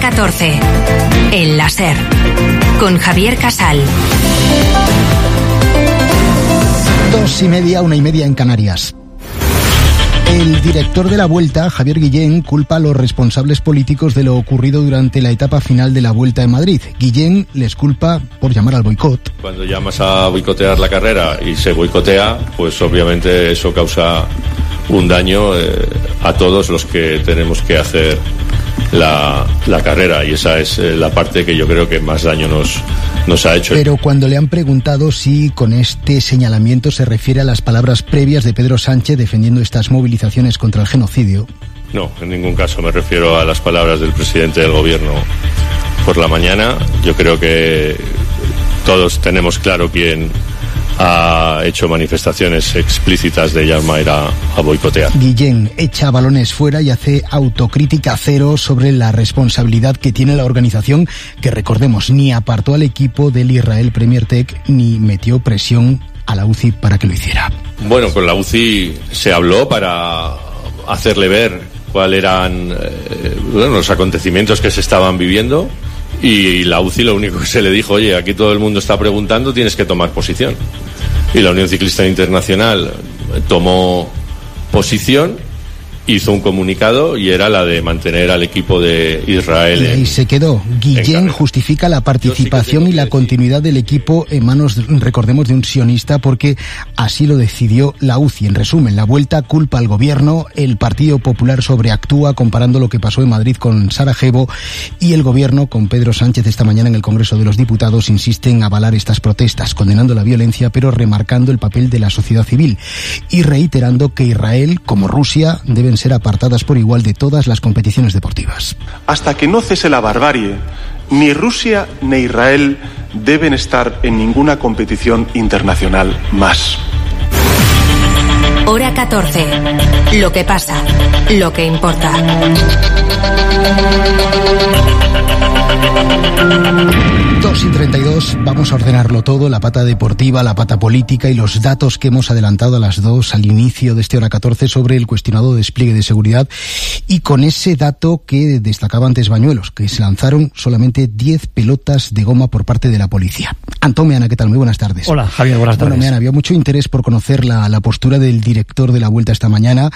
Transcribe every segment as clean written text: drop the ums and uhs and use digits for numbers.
14. El láser. Con Javier Casal. 2:30, 1:30 en Canarias. El director de la Vuelta, Javier Guillén, culpa a los responsables políticos de lo ocurrido durante la etapa final de la Vuelta en Madrid. Guillén les culpa por llamar al boicot. Cuando llamas a boicotear la carrera y se boicotea, pues obviamente eso causa un daño a todos los que tenemos que hacer la carrera, y esa es la parte que yo creo que más daño nos ha hecho. Pero cuando le han preguntado si con este señalamiento se refiere a las palabras previas de Pedro Sánchez defendiendo estas movilizaciones contra el genocidio. No, en ningún caso me refiero a las palabras del presidente del gobierno por la mañana. Yo creo que todos tenemos claro quién ha hecho manifestaciones explícitas de llamar a boicotear. Guillén echa balones fuera y hace autocrítica cero sobre la responsabilidad que tiene la organización, que recordemos ni apartó al equipo del Israel Premier Tech ni metió presión a la UCI para que lo hiciera. Bueno, con la UCI se habló para hacerle ver cuáles eran los acontecimientos que se estaban viviendo, y la UCI lo único que se le dijo: oye, aquí todo el mundo está preguntando, tienes que tomar posición. Y la Unión Ciclista Internacional tomó posición, hizo un comunicado, y era la de mantener al equipo de Israel. Y ahí se quedó. Guillén justifica la participación y la continuidad del equipo en manos, recordemos, de un sionista, porque así lo decidió la UCI. En resumen, la Vuelta culpa al gobierno, el Partido Popular sobreactúa comparando lo que pasó en Madrid con Sarajevo, y el gobierno, con Pedro Sánchez esta mañana en el Congreso de los Diputados, insiste en avalar estas protestas, condenando la violencia, pero remarcando el papel de la sociedad civil y reiterando que Israel, como Rusia, deben ser apartadas por igual de todas las competiciones deportivas. Hasta que no cese la barbarie, ni Rusia ni Israel deben estar en ninguna competición internacional más. Hora 14. Lo que pasa, lo que importa. 2:32, vamos a ordenarlo todo, la pata deportiva, la pata política y los datos que hemos adelantado a las 2 al inicio de este Hora 14 sobre el cuestionado despliegue de seguridad, y con ese dato que destacaba antes Bañuelos, que se lanzaron solamente 10 pelotas de goma por parte de la policía. Antón Meana, ¿qué tal? Muy buenas tardes. Hola, Javier, buenas tardes. Bueno, Meana, había mucho interés por conocer la postura del director de la Vuelta esta mañana,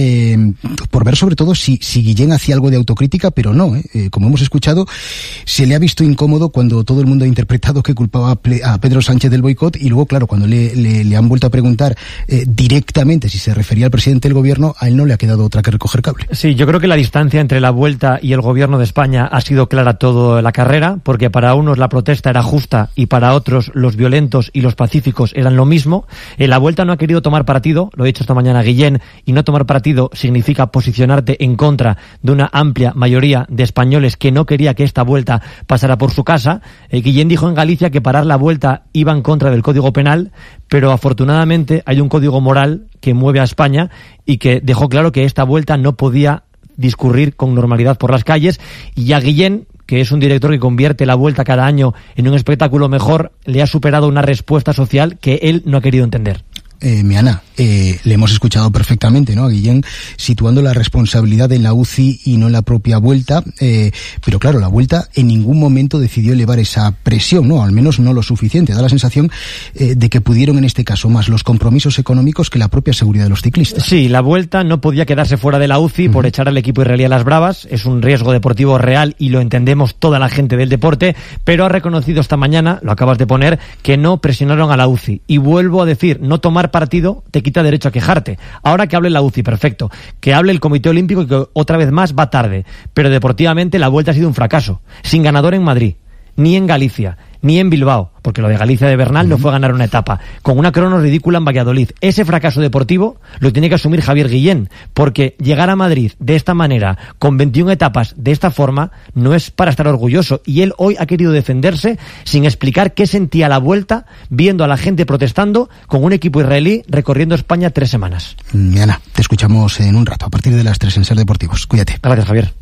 por ver sobre todo si Guillén hacía algo de autocrítica, pero no, como hemos escuchado, se le ha visto incómodo cuando todo el mundo ha interpretado que culpaba a Pedro Sánchez del boicot, y luego, claro, cuando le han vuelto a preguntar directamente si se refería al presidente del gobierno, a él no le ha quedado otra que recoger cable. Sí, yo creo que la distancia entre la Vuelta y el gobierno de España ha sido clara toda la carrera, porque para unos la protesta era justa y para otros los violentos y los pacíficos eran lo mismo. La Vuelta no ha querido tomar partido, lo ha dicho esta mañana Guillén, y no tomar partido significa posicionarte en contra de una amplia mayoría de españoles que no quería que esta Vuelta pasara por su casa. Guillén dijo en Galicia que parar la Vuelta iba en contra del Código Penal, pero afortunadamente hay un código moral que mueve a España y que dejó claro que esta Vuelta no podía discurrir con normalidad por las calles. Y a Guillén, que es un director que convierte la Vuelta cada año en un espectáculo mejor, le ha superado una respuesta social que él no ha querido entender. Meana, le hemos escuchado perfectamente, ¿no?, a Guillén, situando la responsabilidad en la UCI y no en la propia Vuelta, pero claro, la Vuelta en ningún momento decidió elevar esa presión, ¿no?, al menos no lo suficiente. Da la sensación de que pudieron en este caso más los compromisos económicos que la propia seguridad de los ciclistas. Sí, la Vuelta no podía quedarse fuera de la UCI por echar al equipo israelí a las bravas. Es un riesgo deportivo real y lo entendemos toda la gente del deporte, pero ha reconocido esta mañana, lo acabas de poner, que no presionaron a la UCI. Y vuelvo a decir, no tomar partido te quita derecho a quejarte. Ahora que hable la UCI, perfecto. Que hable el Comité Olímpico, que otra vez más va tarde. Pero deportivamente la Vuelta ha sido un fracaso. Sin ganador en Madrid, ni en Galicia, ni en Bilbao, porque lo de Galicia de Bernal no fue ganar una etapa, con una crono ridícula en Valladolid. Ese fracaso deportivo lo tiene que asumir Javier Guillén, porque llegar a Madrid de esta manera, con 21 etapas de esta forma, no es para estar orgulloso. Y él hoy ha querido defenderse sin explicar qué sentía la Vuelta viendo a la gente protestando con un equipo israelí recorriendo España 3 semanas. Ana, te escuchamos en un rato, a partir de las 3 en Ser Deportivos. Cuídate. Gracias, Javier.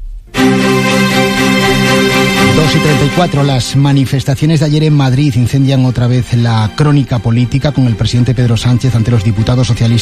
2:34, las manifestaciones de ayer en Madrid incendian otra vez la crónica política, con el presidente Pedro Sánchez ante los diputados socialistas